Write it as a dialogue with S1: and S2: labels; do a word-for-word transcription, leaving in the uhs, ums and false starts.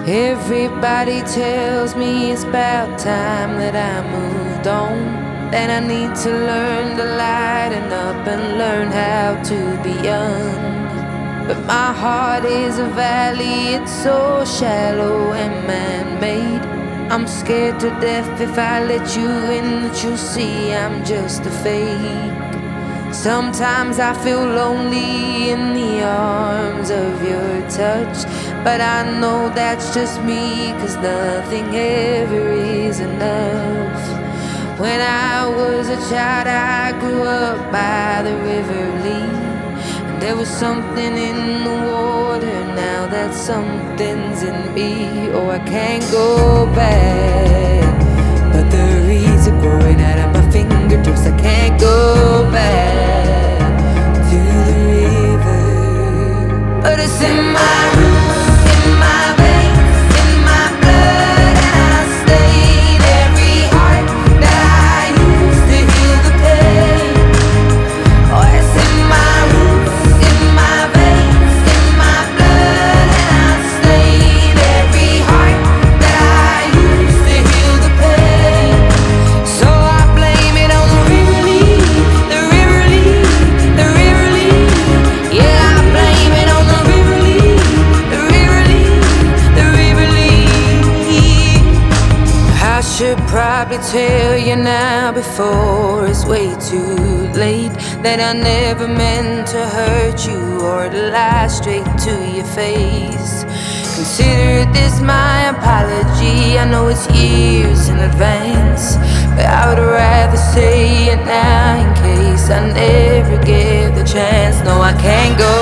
S1: Everybody tells me it's about time that I moved on, that I need to learn to lighten up and learn how to be young. But my heart is a valley, it's so shallow and man-made. I'm scared to death if I let you in, that you'll see I'm just a fake. Sometimes I feel lonely in the arms of your touch, but I know that's just me, 'cause nothing ever is enough. When I was a child, I grew up by the river Lee, and there was something in the water. Now that something's in me. Oh, I can't go back, but the reeds are growing out of my fingertips. I can't go back to the river, but it's in my roots, in my veins, in my blood, and I stayed every heart that I used to heal the pain. Oh, it's in my roots, in my veins, in my blood, and I stayed every heart that I used to heal the pain. So I blame it on the river Lee, the river Lee, the river Lee. Yeah, I blame it on the river Lee, the river Lee, the river Lee. I should probably tell you now before it's way too late, that I never meant to hurt you or to lie straight to your face. Consider this my apology. I know it's years in advance, but I would rather say it now in case I never get the chance. No, I can't go